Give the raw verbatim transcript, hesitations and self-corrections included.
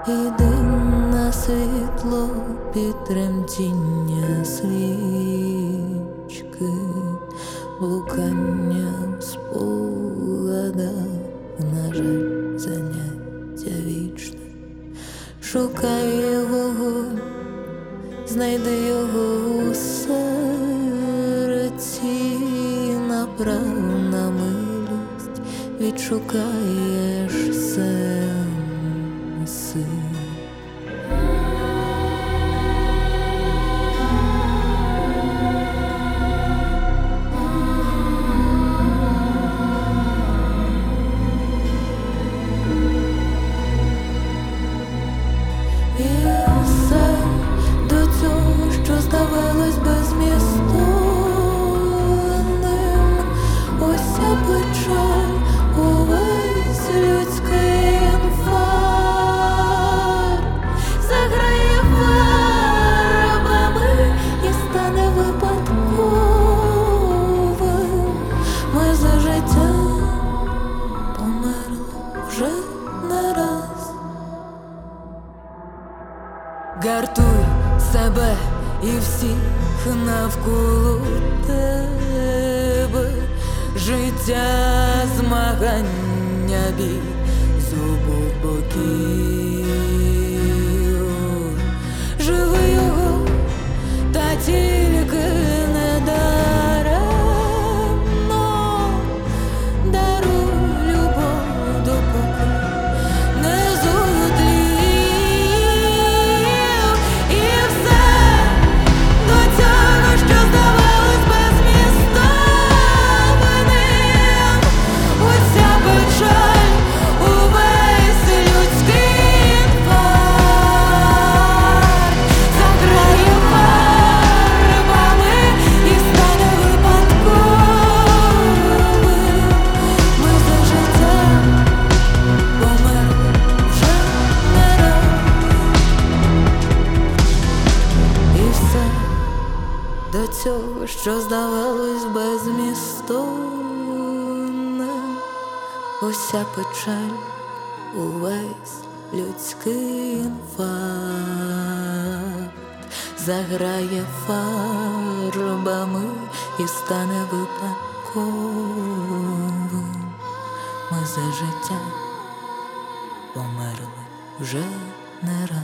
Іди на світло під тремтіння свічки, блуканням спогадах, на жаль, заняття вічне. Шукай вогонь, знайди його у серці, направ на милість, відшукаєш сенси. І все до цього, що здавалось безмістовним, ось ця печаль, увесь людський інфаркт заграє фарбами і стане випадковим. Ми за життя померли вже не раз. Гартуй себе і всіх навколо тебе. Життя – змагання, бій з обох боків. Живи його, та тільки не даремно. Даруй любов, допоки не золотів. І все до цього, що здавалось безмістовним, ось ця печаль, увесь людський інфаркт заграє фарбами і стане випадковим. Ми за життя померли вже не раз. І все до цього, що здавалось безмістовним, ось ця печаль, увесь людський інфаркт заграє фарбами і стане випадковим. Ми за життя померли вже не раз.